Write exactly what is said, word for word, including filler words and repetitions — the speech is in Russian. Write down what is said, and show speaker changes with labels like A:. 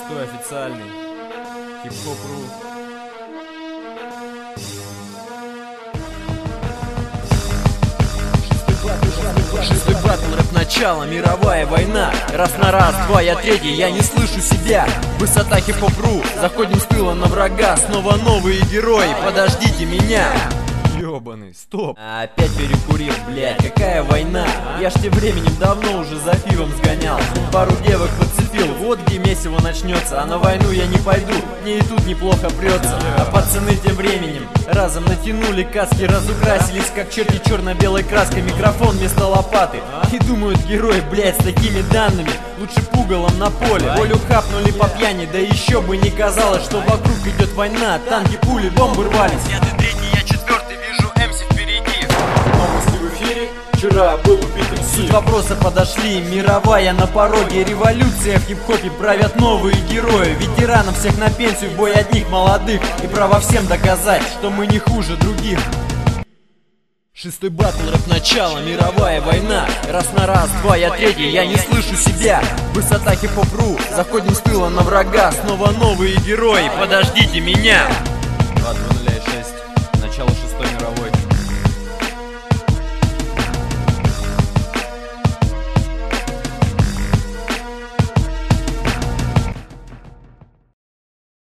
A: Шестой официальный хип-хоп.ру. Шестой батл, рэп начало, мировая война. Раз на раз, два, я третий, я не слышу себя. Высота хип-хоп.ру, заходим с тыла на врага. Снова новые герои, подождите меня. Ёбаный, стоп. Опять перекурил, блядь, какая война? Я ж тем временем давно уже за пивом сгонял. Пару девок подцепил, вот где месиво начнется. А на войну я не пойду, мне и тут неплохо прется. А пацаны тем временем разом натянули каски, разукрасились как черти черно-белой краской. Микрофон вместо лопаты. И думают герои, блядь, с такими данными лучше пугалом на поле. Волю хапнули по пьяни, да еще бы не казалось, что вокруг идет война. Танки, пули, бомбы рвались. Я ты третий, я четвертый, вижу эмси впереди.
B: Новости в эфире, вчера был убит эм си.
A: Суть вопроса подошли, мировая на пороге. Революция в хип-хопе, правят новые герои. Ветеранам всех на пенсию, бой одних молодых. И право всем доказать, что мы не хуже других. Шестой батл, рэп начало, мировая война. Раз на раз, два, я третий, я не слышу себя. Высота хип-хоп.ру, заходим с тыла на врага. Снова новые герои, подождите меня.